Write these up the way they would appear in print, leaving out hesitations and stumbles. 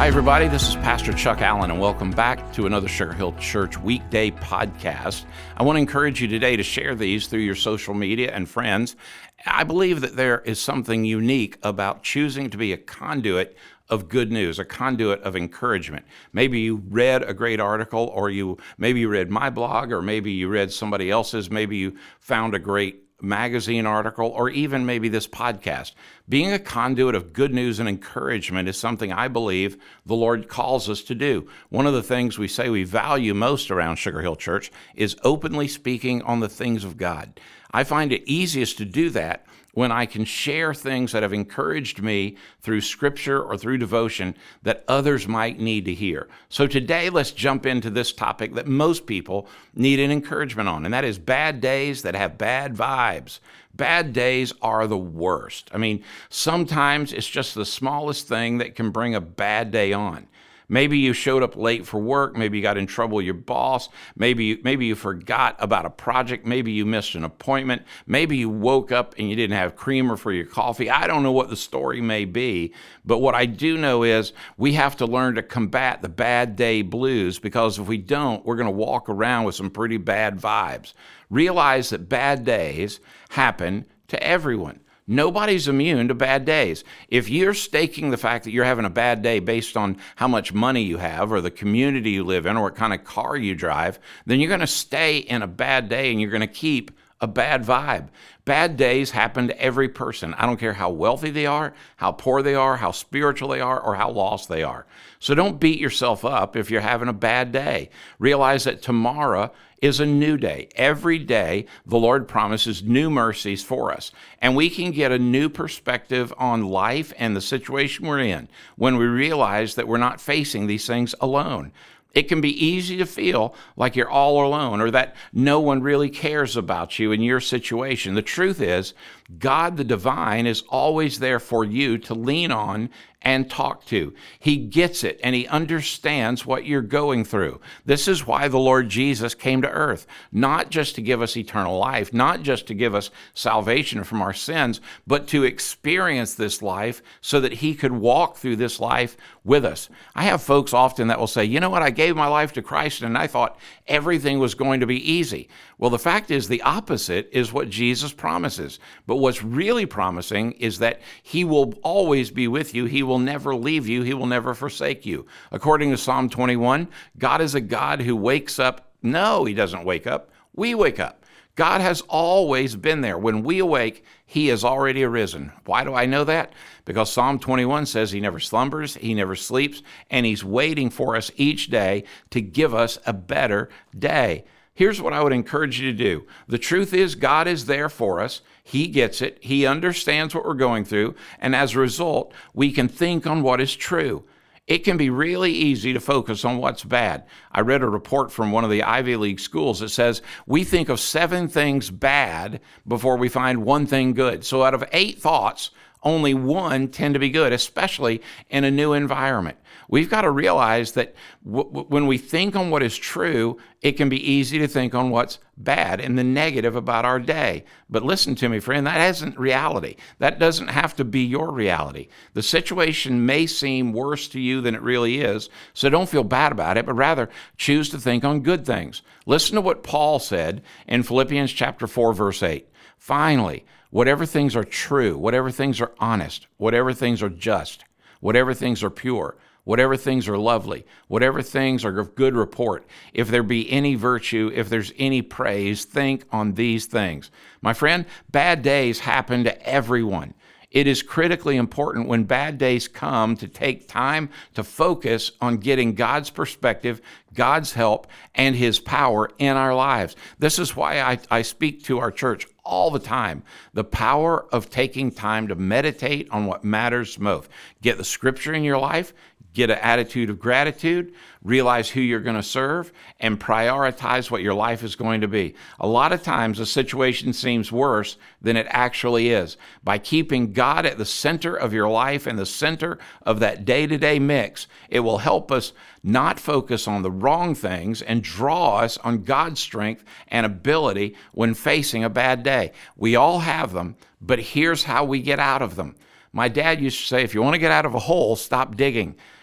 everybody. This is Pastor Chuck Allen, and welcome back to another Sugar Hill Church weekday podcast. I want to encourage you today to share these through your social media and friends. I believe that there is something unique about choosing to be a conduit of good news, a conduit of encouragement. Maybe you read a great article, or maybe you read my blog, or maybe you read somebody else's, maybe you found a great magazine article, or even maybe this podcast. Being a conduit of good news and encouragement is something I believe the Lord calls us to do. One of the things we say we value most around Sugar Hill Church is openly speaking on the things of God. I find it easiest to do that when I can share things that have encouraged me through scripture or through devotion that others might need to hear. So today, let's jump into this topic that most people need an encouragement on, and that is bad days that have bad vibes. Bad days are the worst. I mean, sometimes it's just the smallest thing that can bring a bad day on. Maybe you showed up late for work. Maybe you got in trouble with your boss. Maybe you forgot about a project. Maybe you missed an appointment. Maybe you woke up and you didn't have creamer for your coffee. I don't know what the story may be, but what I do know is we have to learn to combat the bad day blues, because if we don't, we're going to walk around with some pretty bad vibes. Realize that bad days happen to everyone. Nobody's immune to bad days. If you're staking the fact that you're having a bad day based on how much money you have, or the community you live in, or what kind of car you drive, then you're going to stay in a bad day and you're going to keep a bad vibe. Bad days happen to every person. I don't care how wealthy they are, how poor they are, how spiritual they are, or how lost they are. So don't beat yourself up if you're having a bad day. Realize that tomorrow is a new day. Every day, the Lord promises new mercies for us. And we can get a new perspective on life and the situation we're in when we realize that we're not facing these things alone. It can be easy to feel like you're all alone, or that no one really cares about you in your situation. The truth is, God the divine is always there for you to lean on and talk to. He gets it, and he understands what you're going through. This is why the Lord Jesus came to earth, not just to give us eternal life, not just to give us salvation from our sins, but to experience this life so that he could walk through this life with us. I have folks often that will say, you know what, I gave my life to Christ and I thought everything was going to be easy. Well, the fact is the opposite is what Jesus promises. But what's really promising is that he will always be with you. He will never leave you. He will never forsake you. According to Psalm 21, God is a God who wakes up. No, he doesn't wake up. We wake up. God has always been there. When we awake, he has already arisen. Why do I know that? Because Psalm 21 says he never slumbers, he never sleeps, and he's waiting for us each day to give us a better day. Here's what I would encourage you to do. The truth is, God is there for us. He gets it. He understands what we're going through. And as a result, we can think on what is true. It can be really easy to focus on what's bad. I read a report from one of the Ivy League schools that says we think of 7 things bad before we find one thing good. So out of 8 thoughts, only 1 tend to be good, especially in a new environment. We've got to realize that when we think on what is true, it can be easy to think on what's bad and the negative about our day. But listen to me, friend, that isn't reality. That doesn't have to be your reality. The situation may seem worse to you than it really is, so don't feel bad about it, but rather choose to think on good things. Listen to what Paul said in Philippians chapter 4, verse 8. Finally, whatever things are true, whatever things are honest, whatever things are just, whatever things are pure, whatever things are lovely, whatever things are of good report, if there be any virtue, if there's any praise, think on these things. My friend, bad days happen to everyone. It is critically important when bad days come to take time to focus on getting God's perspective, God's help, and his power in our lives. This is why I speak to our church all the time. The power of taking time to meditate on what matters most. Get the scripture in your life, get an attitude of gratitude, realize who you're going to serve, and prioritize what your life is going to be. A lot of times, a situation seems worse than it actually is. By keeping God at the center of your life and the center of that day-to-day mix, it will help us not focus on the wrong things and draw us on God's strength and ability when facing a bad day. We all have them, but here's how we get out of them. My dad used to say, if you want to get out of a hole, stop digging.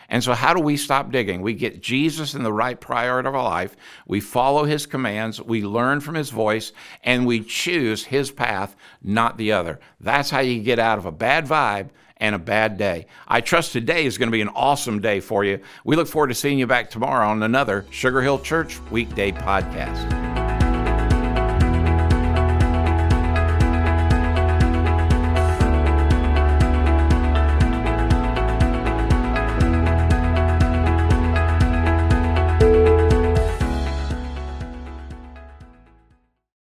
And so how do we stop digging? We get Jesus in the right priority of our life. We follow his commands. We learn from his voice, and we choose his path, not the other. That's how you get out of a bad vibe and a bad day. I trust today is going to be an awesome day for you. We look forward to seeing you back tomorrow on another Sugar Hill Church Weekday Podcast.